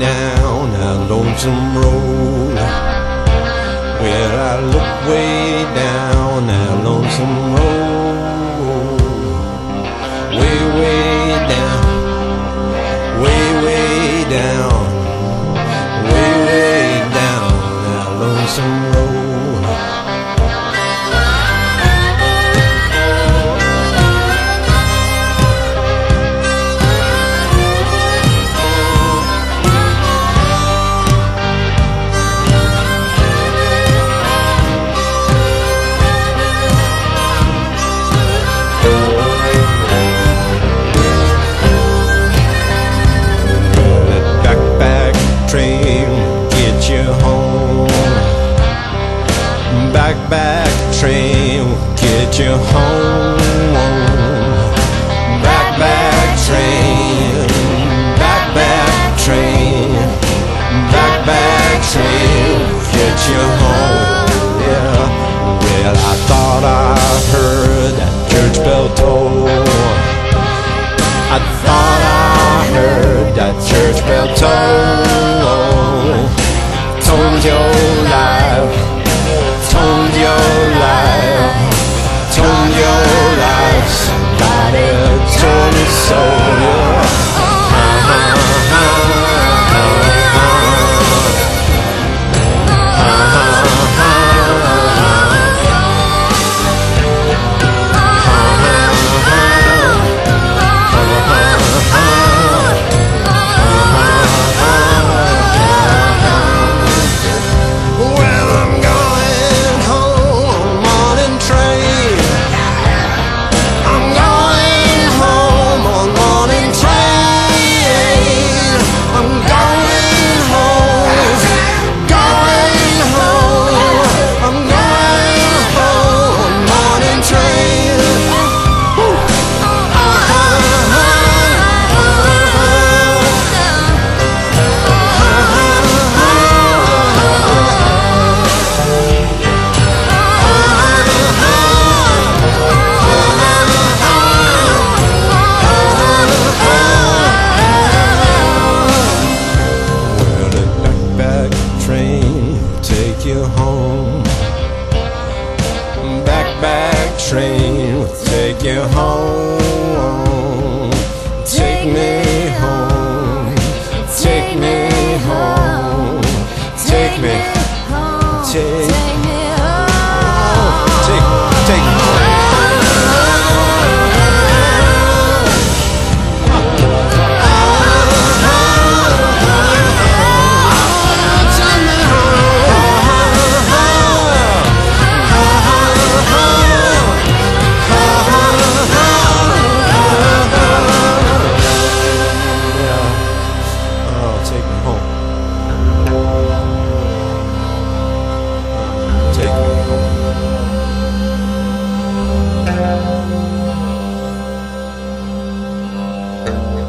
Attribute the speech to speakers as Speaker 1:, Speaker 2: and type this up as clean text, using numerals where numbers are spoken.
Speaker 1: down that lonesome road. Well, I look way down that lonesome road. Way, way down, way down, way down that lonesome road. Back train will get you home. Back train, back train, back train will get you home. Yeah. Well, I thought I heard that church bell toll. I thought I heard that church bell toll. Told your life. Told your life, told your life, somebody told me so. You home. Back train will take you home. Take me home. Take me home. Take me. Take me home. Take me home. Take me home.